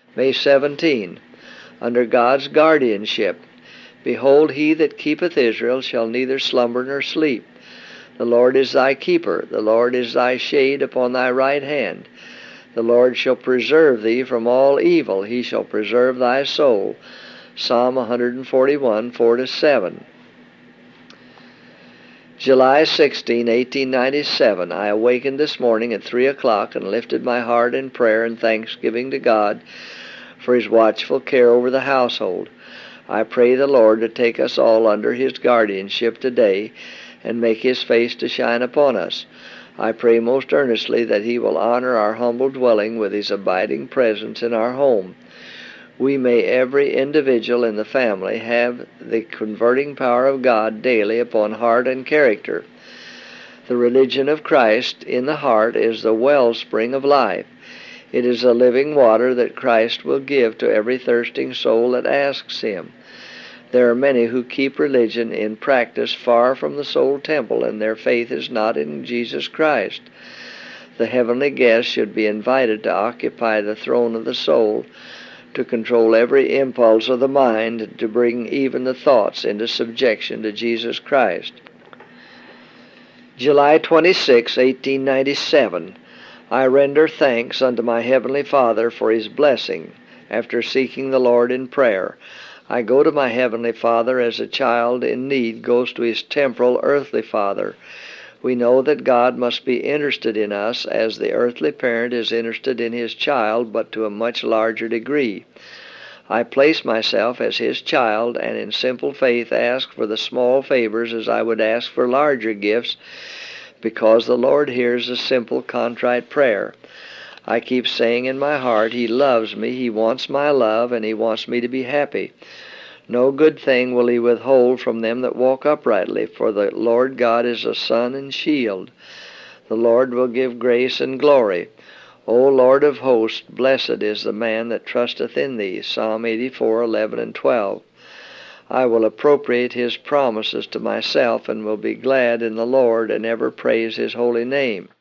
May 17. Under God's guardianship. Behold, he that keepeth Israel shall neither slumber nor sleep. The Lord is thy keeper. The Lord is thy shade upon thy right hand. The Lord shall preserve thee from all evil. He shall preserve thy soul. Psalm 141, 4-7. July 16, 1897. I awakened this morning at 3 o'clock and lifted my heart in prayer and thanksgiving to God for his watchful care over the household. I pray the Lord to take us all under his guardianship today and make his face to shine upon us. I pray most earnestly that he will honor our humble dwelling with his abiding presence in our home. We may every individual in the family have the converting power of God daily upon heart and character. The religion of Christ in the heart is the wellspring of life. It is the living water that Christ will give to every thirsting soul that asks him. There are many who keep religion in practice far from the soul temple, and their faith is not in Jesus Christ. The heavenly guest should be invited to occupy the throne of the soul, to control every impulse of the mind, and to bring even the thoughts into subjection to Jesus Christ. July 26, 1897. I render thanks unto my Heavenly Father for his blessing, after seeking the Lord in prayer. I go to my Heavenly Father as a child in need goes to his temporal earthly father. We know that God must be interested in us as the earthly parent is interested in his child, but to a much larger degree. I place myself as his child and in simple faith ask for the small favors as I would ask for larger gifts, because the Lord hears a simple contrite prayer. I keep saying in my heart, he loves me, he wants my love, and he wants me to be happy. No good thing will he withhold from them that walk uprightly, for the Lord God is a sun and shield. The Lord will give grace and glory. O Lord of hosts, blessed is the man that trusteth in thee. Psalm 84, 11 and 12. I will appropriate his promises to myself, and will be glad in the Lord, and ever praise his holy name.